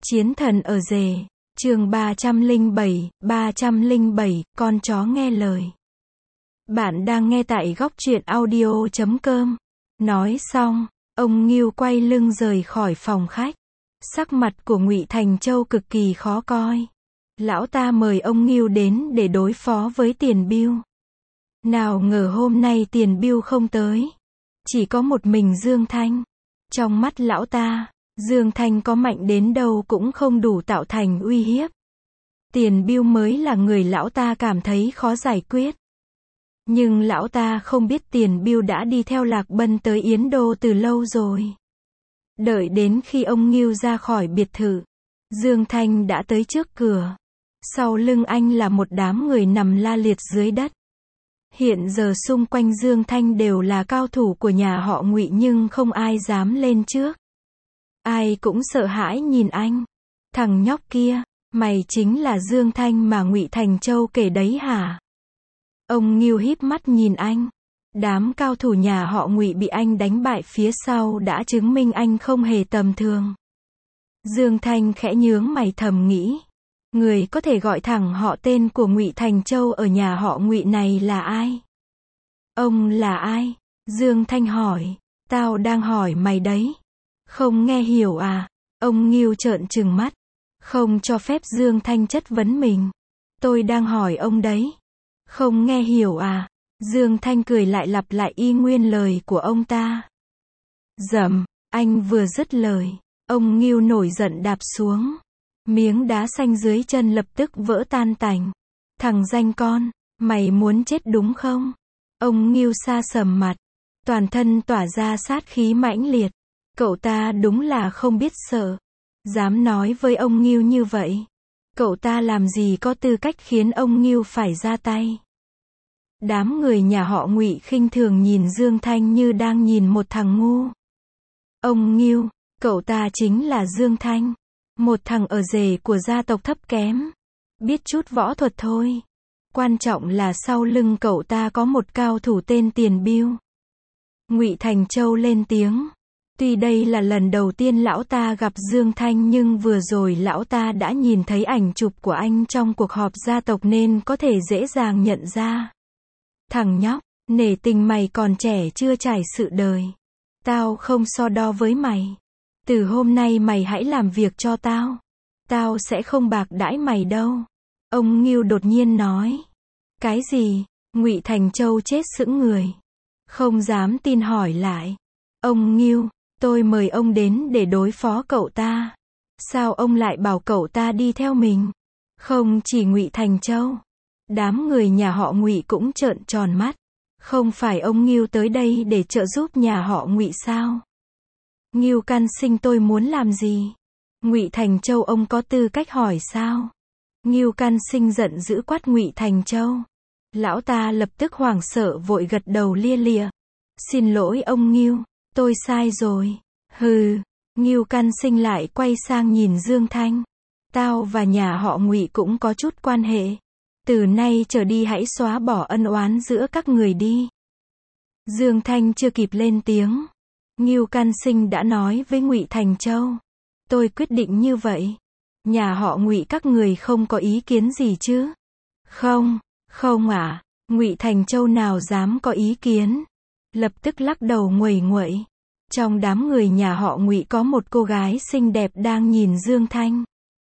Chiến thần ở rể, chương 307, con chó nghe lời. Bạn đang nghe tại góc truyện audio.com. Nói xong, ông Ngưu quay lưng rời khỏi phòng khách. Sắc mặt của Ngụy Thành Châu cực kỳ khó coi. Lão ta mời ông Ngưu đến để đối phó với Tiền Bưu. Nào ngờ hôm nay Tiền Bưu không tới. Chỉ có một mình Dương Thanh. Trong mắt lão ta, Dương Thanh có mạnh đến đâu cũng không đủ tạo thành uy hiếp. Tiền Bưu mới là người lão ta cảm thấy khó giải quyết. Nhưng lão ta không biết Tiền Bưu đã đi theo Lạc Bân tới Yến Đô từ lâu rồi. Đợi đến khi ông Ngưu ra khỏi biệt thự, Dương Thanh đã tới trước cửa. Sau lưng anh là một đám người nằm la liệt dưới đất. Hiện giờ xung quanh Dương Thanh đều là cao thủ của nhà họ Ngụy nhưng không ai dám lên trước. Ai cũng sợ hãi nhìn anh. Thằng nhóc kia, mày chính là Dương Thanh mà Ngụy Thành Châu kể đấy hả? Ông Ngưu híp mắt nhìn anh. Đám cao thủ nhà họ Ngụy bị anh đánh bại phía sau đã chứng minh anh không hề tầm thường. Dương Thanh khẽ nhướng mày thầm nghĩ. Người có thể gọi thẳng họ tên của Ngụy Thành Châu ở nhà họ Ngụy này là ai? Ông là ai? Dương Thanh hỏi. Tao đang hỏi mày đấy. Không nghe hiểu à? Ông Ngưu trợn trừng mắt. Không cho phép Dương Thanh chất vấn mình. Tôi đang hỏi ông đấy. Không nghe hiểu à? Dương Thanh cười lại lặp lại y nguyên lời của ông ta. Dầm, anh vừa dứt lời. Ông Ngưu nổi giận đạp xuống. Miếng đá xanh dưới chân lập tức vỡ tan tành. Thằng danh con, mày muốn chết đúng không? Ông Ngưu sa sầm mặt. Toàn thân tỏa ra sát khí mãnh liệt. Cậu ta đúng là không biết sợ. Dám nói với ông Ngưu như vậy. Cậu ta làm gì có tư cách khiến ông Ngưu phải ra tay. Đám người nhà họ Ngụy khinh thường nhìn Dương Thanh như đang nhìn một thằng ngu. Ông Ngưu, cậu ta chính là Dương Thanh. Một thằng ở rể của gia tộc thấp kém. Biết chút võ thuật thôi. Quan trọng là sau lưng cậu ta có một cao thủ tên Tiền Bưu. Ngụy Thành Châu lên tiếng. Tuy đây là lần đầu tiên lão ta gặp Dương Thanh nhưng vừa rồi lão ta đã nhìn thấy ảnh chụp của anh trong cuộc họp gia tộc nên có thể dễ dàng nhận ra. Thằng nhóc, nể tình mày còn trẻ chưa trải sự đời. Tao không so đo với mày. Từ hôm nay mày hãy làm việc cho tao. Tao sẽ không bạc đãi mày đâu. Ông Ngưu đột nhiên nói. Cái gì? Ngụy Thành Châu chết sững người. Không dám tin hỏi lại. Ông Ngưu, tôi mời ông đến để đối phó cậu ta. Sao ông lại bảo cậu ta đi theo mình? Không chỉ Ngụy Thành Châu. Đám người nhà họ Ngụy cũng trợn tròn mắt. Không phải ông Ngưu tới đây để trợ giúp nhà họ Ngụy sao? Ngưu Căn Sinh tôi muốn làm gì? Ngụy Thành Châu ông có tư cách hỏi sao? Ngưu Căn Sinh giận dữ quát Ngụy Thành Châu. Lão ta lập tức hoảng sợ vội gật đầu lia lịa. Xin lỗi ông Ngưu, tôi sai rồi. Hừ, Ngưu Căn Sinh lại quay sang nhìn Dương Thanh. Tao và nhà họ Ngụy cũng có chút quan hệ. Từ nay trở đi hãy xóa bỏ ân oán giữa các người đi. Dương Thanh chưa kịp lên tiếng. Ngưu Căn Sinh đã nói với Ngụy Thành Châu. Tôi quyết định như vậy. Nhà họ Ngụy các người không có ý kiến gì chứ? Không, không ạ. Ngụy Thành Châu nào dám có ý kiến. Lập tức lắc đầu nguầy nguậy. Trong đám người nhà họ Ngụy có một cô gái xinh đẹp đang nhìn Dương Thanh.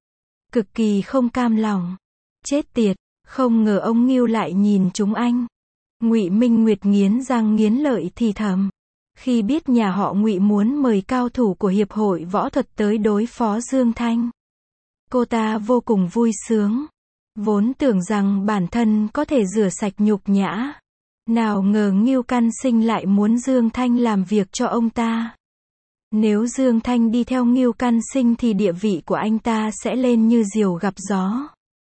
Cực kỳ không cam lòng. Chết tiệt, không ngờ ông Ngưu lại nhìn chúng anh. Ngụy Minh Nguyệt nghiến răng nghiến lợi thì thầm. Khi biết nhà họ Ngụy muốn mời cao thủ của Hiệp hội Võ thuật tới đối phó Dương Thanh. Cô ta vô cùng vui sướng. Vốn tưởng rằng bản thân có thể rửa sạch nhục nhã. Nào ngờ Ngưu Căn Sinh lại muốn Dương Thanh làm việc cho ông ta. Nếu Dương Thanh đi theo Ngưu Căn Sinh thì địa vị của anh ta sẽ lên như diều gặp gió.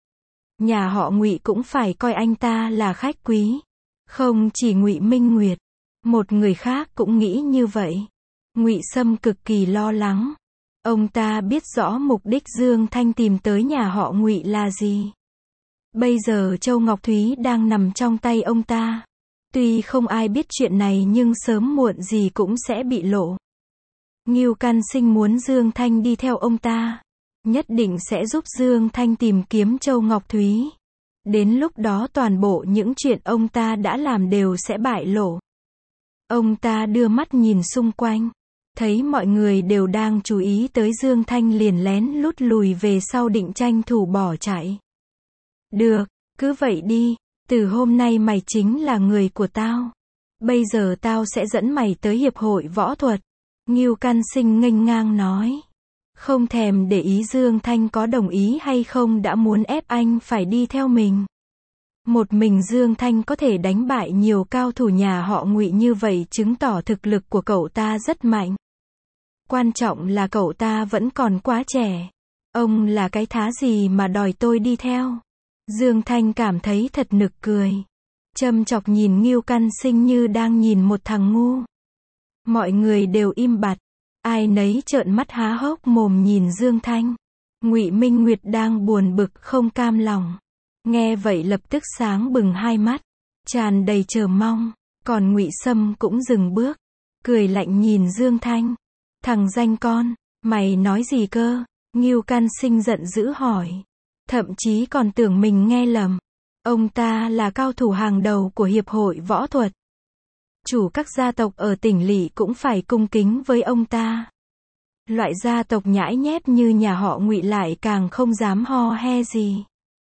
Nhà họ Ngụy cũng phải coi anh ta là khách quý. Không chỉ Ngụy Minh Nguyệt. Một người khác cũng nghĩ như vậy. Ngụy Sâm cực kỳ lo lắng. Ông ta biết rõ mục đích Dương Thanh tìm tới nhà họ Ngụy là gì. Bây giờ Châu Ngọc Thúy đang nằm trong tay ông ta. Tuy không ai biết chuyện này nhưng sớm muộn gì cũng sẽ bị lộ. Ngưu Căn Sinh muốn Dương Thanh đi theo ông ta. nhất định sẽ giúp Dương Thanh tìm kiếm Châu Ngọc Thúy. Đến lúc đó toàn bộ những chuyện ông ta đã làm đều sẽ bại lộ. Ông ta đưa mắt nhìn xung quanh, thấy mọi người đều đang chú ý tới Dương Thanh liền lén lút lùi về sau định tranh thủ bỏ chạy. Được, cứ vậy đi, từ hôm nay mày chính là người của tao. Bây giờ tao sẽ dẫn mày tới hiệp hội võ thuật. Ngưu Căn Sinh nghênh ngang nói. Không thèm để ý Dương Thanh có đồng ý hay không đã muốn ép anh phải đi theo mình. Một mình Dương Thanh có thể đánh bại nhiều cao thủ nhà họ Ngụy như vậy chứng tỏ thực lực của cậu ta rất mạnh. Quan trọng là cậu ta vẫn còn quá trẻ. Ông là cái thá gì mà đòi tôi đi theo? Dương Thanh cảm thấy thật nực cười. Châm chọc nhìn Ngưu Căn Sinh như đang nhìn một thằng ngu. Mọi người đều im bặt. Ai nấy trợn mắt há hốc mồm nhìn Dương Thanh. Ngụy Minh Nguyệt đang buồn bực không cam lòng. Nghe vậy lập tức sáng bừng hai mắt, tràn đầy chờ mong. Còn Ngụy Sâm cũng dừng bước, cười lạnh nhìn Dương Thanh. Thằng danh con, mày nói gì cơ? Ngưu Căn Sinh giận dữ hỏi. Thậm chí còn tưởng mình nghe lầm. Ông ta là cao thủ hàng đầu của hiệp hội võ thuật. Chủ các gia tộc ở tỉnh lỵ cũng phải cung kính với ông ta. Loại gia tộc nhãi nhép như nhà họ Ngụy lại càng không dám ho he gì.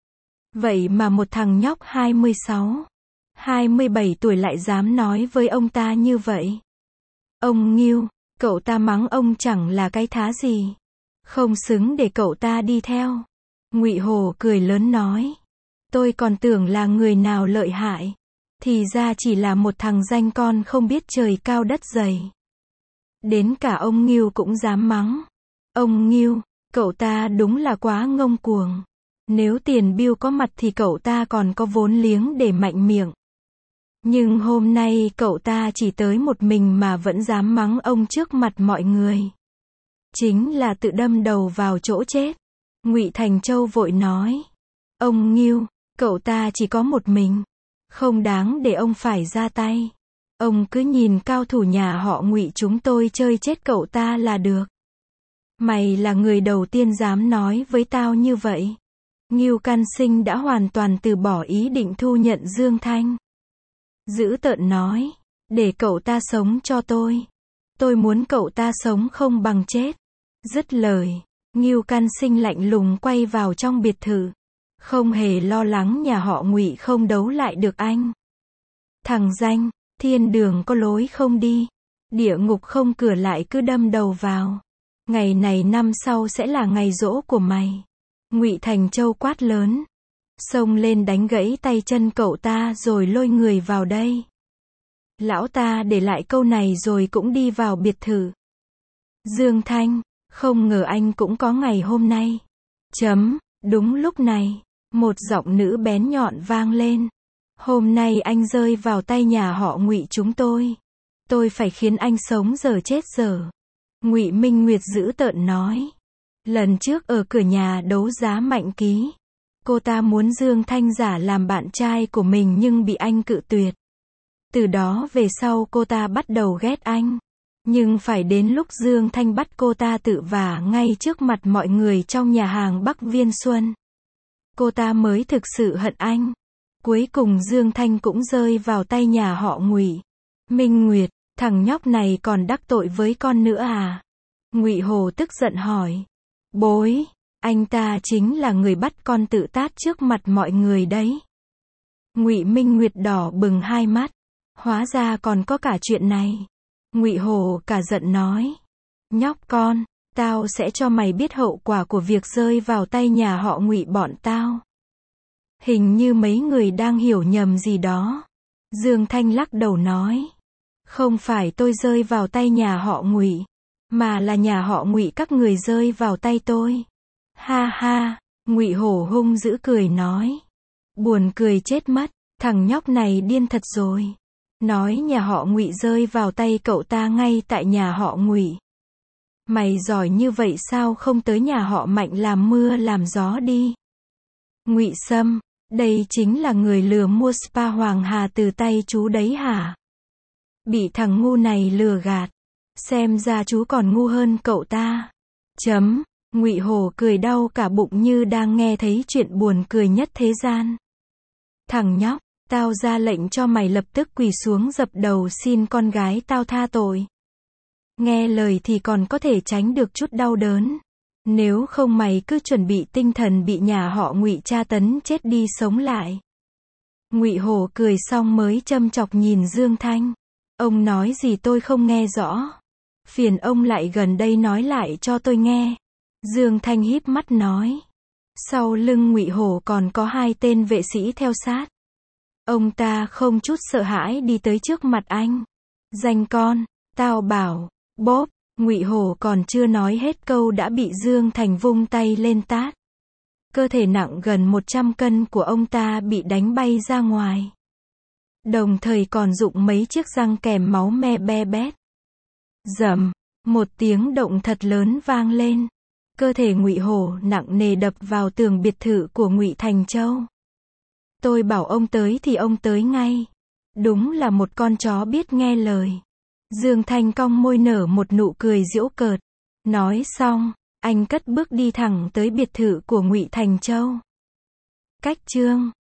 Vậy mà một thằng nhóc 26, 27 tuổi lại dám nói với ông ta như vậy. Ông Ngưu, cậu ta mắng ông chẳng là cái thá gì. Không xứng để cậu ta đi theo. Ngụy Hồ cười lớn nói. Tôi còn tưởng là người nào lợi hại. Thì ra chỉ là một thằng danh con không biết trời cao đất dày. Đến cả ông Ngưu cũng dám mắng. Ông Ngưu, cậu ta đúng là quá ngông cuồng. Nếu Tiền Biêu có mặt thì cậu ta còn có vốn liếng để mạnh miệng. Nhưng hôm nay cậu ta chỉ tới một mình mà vẫn dám mắng ông trước mặt mọi người. Chính là tự đâm đầu vào chỗ chết. Ngụy Thành Châu vội nói. Ông Ngưu, cậu ta chỉ có một mình. Không đáng để ông phải ra tay. Ông cứ nhìn cao thủ nhà họ Ngụy chúng tôi chơi chết cậu ta là được. Mày là người đầu tiên dám nói với tao như vậy. Ngưu Căn Sinh đã hoàn toàn từ bỏ ý định thu nhận Dương Thanh. Dữ tợn nói. Để cậu ta sống cho tôi. Tôi muốn cậu ta sống không bằng chết. Dứt lời, Ngưu Căn Sinh lạnh lùng quay vào trong biệt thự. Không hề lo lắng nhà họ Ngụy không đấu lại được anh. Thằng danh, thiên đường có lối không đi. Địa ngục không cửa lại cứ đâm đầu vào. Ngày này năm sau sẽ là ngày giỗ của mày. Ngụy Thành Châu quát lớn. Xông lên đánh gãy tay chân cậu ta rồi lôi người vào đây. Lão ta để lại câu này rồi cũng đi vào biệt thự. Dương Thanh, không ngờ anh cũng có ngày hôm nay. Đúng lúc này, một giọng nữ bén nhọn vang lên. Hôm nay anh rơi vào tay nhà họ Ngụy chúng tôi. Tôi phải khiến anh sống dở chết dở. Ngụy Minh Nguyệt dữ tợn nói. Lần trước ở cửa nhà đấu giá Mạnh Ký, cô ta muốn Dương Thanh giả làm bạn trai của mình nhưng bị anh cự tuyệt. Từ đó về sau cô ta bắt đầu ghét anh. Nhưng phải đến lúc Dương Thanh bắt cô ta tự vả ngay trước mặt mọi người trong nhà hàng Bắc Viên Xuân, cô ta mới thực sự hận anh. Cuối cùng Dương Thanh cũng rơi vào tay nhà họ Ngụy. Minh Nguyệt, thằng nhóc này còn đắc tội với con nữa à? Ngụy Hồ tức giận hỏi. Bối, anh ta chính là người bắt con tự tát trước mặt mọi người đấy. Ngụy Minh Nguyệt đỏ bừng hai mắt. Hóa ra còn có cả chuyện này. Ngụy Hồ cả giận nói. Nhóc con, tao sẽ cho mày biết hậu quả của việc rơi vào tay nhà họ Ngụy bọn tao. Hình như mấy người đang hiểu nhầm gì đó. Dương Thanh lắc đầu nói. Không phải tôi rơi vào tay nhà họ Ngụy, mà là nhà họ Ngụy các người rơi vào tay tôi. Ha ha, Ngụy Hổ hung dữ cười nói. Buồn cười chết mất, thằng nhóc này điên thật rồi. Nói nhà họ Ngụy rơi vào tay cậu ta ngay tại nhà họ Ngụy. Mày giỏi như vậy sao không tới nhà họ Mạnh làm mưa làm gió đi. Ngụy Sâm, đây chính là người lừa mua spa Hoàng Hà từ tay chú đấy hả? Bị thằng ngu này lừa gạt. Xem ra chú còn ngu hơn cậu ta. Ngụy Hổ cười đau cả bụng như đang nghe thấy chuyện buồn cười nhất thế gian. Thằng nhóc, tao ra lệnh cho mày lập tức quỳ xuống dập đầu xin con gái tao tha tội. Nghe lời thì còn có thể tránh được chút đau đớn. Nếu không mày cứ chuẩn bị tinh thần bị nhà họ Ngụy tra tấn chết đi sống lại. Ngụy Hổ cười xong mới châm chọc nhìn Dương Thanh. Ông nói gì tôi không nghe rõ. Phiền ông lại gần đây nói lại cho tôi nghe. Dương Thanh híp mắt nói. Sau lưng Ngụy Hổ còn có 2 tên vệ sĩ theo sát. Ông ta không chút sợ hãi đi tới trước mặt anh. Danh con, tao bảo, bóp, Ngụy Hổ còn chưa nói hết câu đã bị Dương Thành vung tay lên tát. Cơ thể nặng gần 100 cân của ông ta bị đánh bay ra ngoài. Đồng thời còn rụng mấy chiếc răng kèm máu me be bét. Rầm, một tiếng động thật lớn vang lên. Cơ thể Ngụy Hổ nặng nề đập vào tường biệt thự của Ngụy Thành Châu. Tôi bảo ông tới thì ông tới ngay. Đúng là một con chó biết nghe lời. Dương Thanh cong môi nở một nụ cười giễu cợt. Nói xong, anh cất bước đi thẳng tới biệt thự của Ngụy Thành Châu. Cách chương